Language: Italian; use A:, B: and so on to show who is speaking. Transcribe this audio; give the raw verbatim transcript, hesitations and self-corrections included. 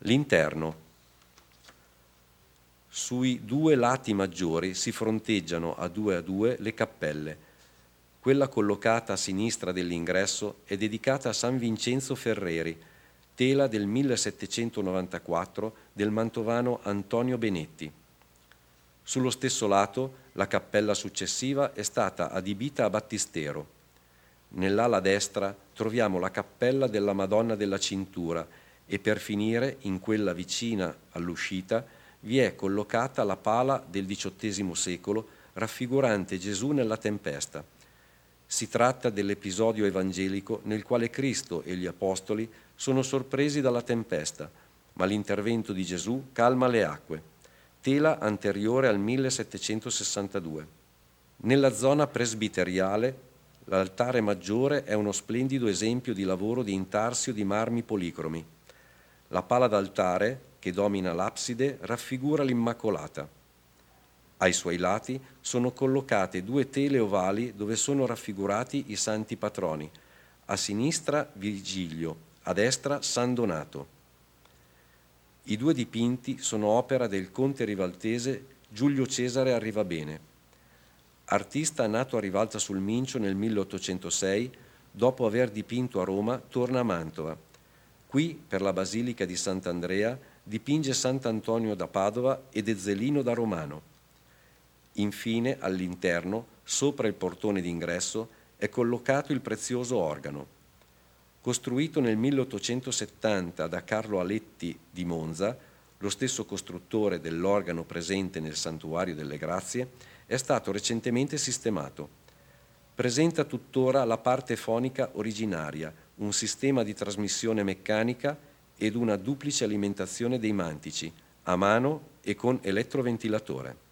A: L'interno. Sui due lati maggiori si fronteggiano a due a due le cappelle. Quella collocata a sinistra dell'ingresso è dedicata a San Vincenzo Ferreri, tela del millesettecentonovantaquattro del mantovano Antonio Benetti. Sullo stesso lato, la cappella successiva è stata adibita a battistero. Nell'ala destra troviamo la cappella della Madonna della Cintura e per finire, in quella vicina all'uscita, vi è collocata la pala del diciottesimo secolo raffigurante Gesù nella tempesta. Si tratta dell'episodio evangelico nel quale Cristo e gli Apostoli sono sorpresi dalla tempesta, ma l'intervento di Gesù calma le acque. Tela anteriore al millesettecentosessantadue. Nella zona presbiteriale, l'altare maggiore è uno splendido esempio di lavoro di intarsio di marmi policromi. La pala d'altare, che domina l'abside, raffigura l'Immacolata. Ai suoi lati sono collocate due tele ovali dove sono raffigurati i santi patroni. A sinistra Virgilio, a destra San Donato. I due dipinti sono opera del conte rivaltese Giulio Cesare Arrivabene. Artista nato a Rivalta sul Mincio nel milleottocentosei, dopo aver dipinto a Roma, torna a Mantova. Qui, per la Basilica di Sant'Andrea, dipinge Sant'Antonio da Padova ed Ezzelino da Romano. Infine, all'interno, sopra il portone d'ingresso, è collocato il prezioso organo. Costruito nel milleottocentosettanta da Carlo Aletti di Monza, lo stesso costruttore dell'organo presente nel Santuario delle Grazie, è stato recentemente sistemato. Presenta tuttora la parte fonica originaria, un sistema di trasmissione meccanica ed una duplice alimentazione dei mantici, a mano e con elettroventilatore.